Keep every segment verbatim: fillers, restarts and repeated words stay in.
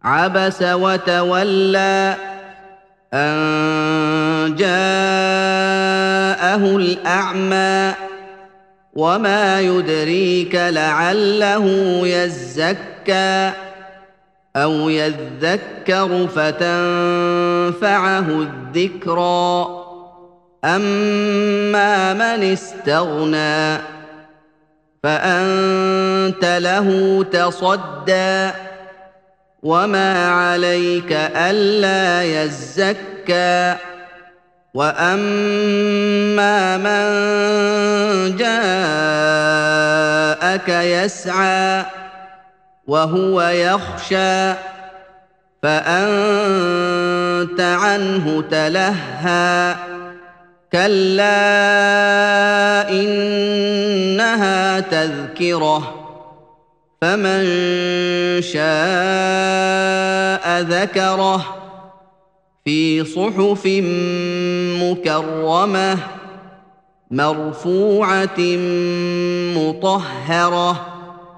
عبس وتولى أن جاءه الأعمى وما يدريك لعله يزكى أو يذكر فتنفعه الذكرى أما من استغنى فأنت له تصدى وما عليك ألا يزكى وأما من جاءك يسعى وهو يخشى فأنت عنه تلهى كلا إنها تذكرة فمن شاء ذكره في صحف مكرمة مرفوعة مطهرة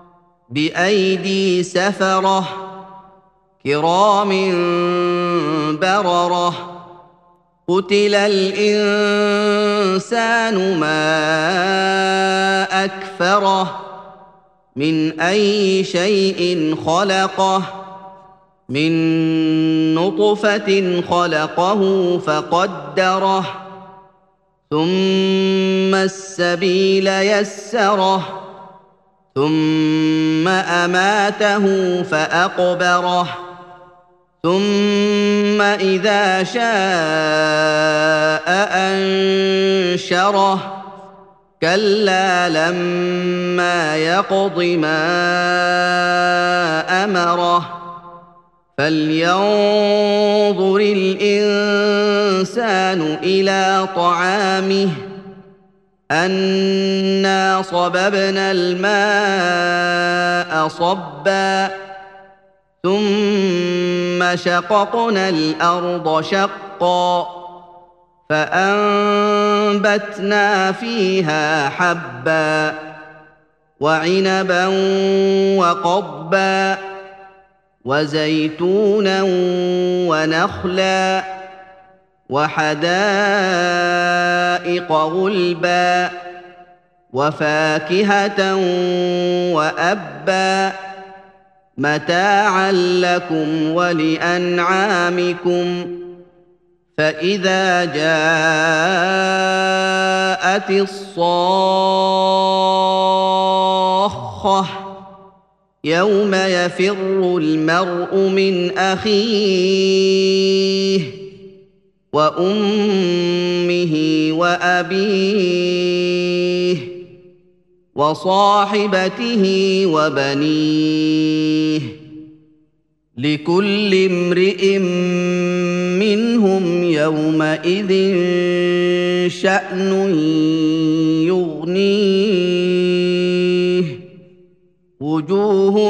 بأيدي سفرة كرام بررة قتل الإنسان ما أكفره من أي شيء خلقه من نطفة خلقه فقدره ثم السبيل يسره ثم أماته فأقبره ثم إذا شاء أنشره كلا لما يقض ما أمره فلينظر الإنسان إلى طعامه أنا صببنا الماء صبا ثم شققنا الأرض شقا فأنبتنا فيها حبا وعنبا وقضبا وزيتونا ونخلا وحدائق غلبا وفاكهة وأبا متاعا لكم ولأنعامكم فإذا جاءت الصاخة يوم يفر المرء من أخيه وأمه وأبيه وصاحبته وبنيه لكل امرئ منهم يومئذ شأن يغنيه وجوه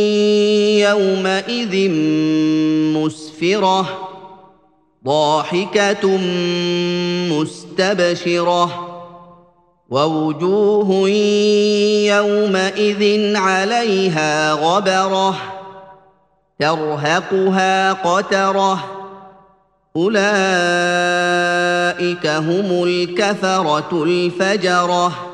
يومئذ مسفرة ضاحكة مستبشرة ووجوه يومئذ عليها غبرة ترهقها قترة أولئك هم الكفرة الفجرة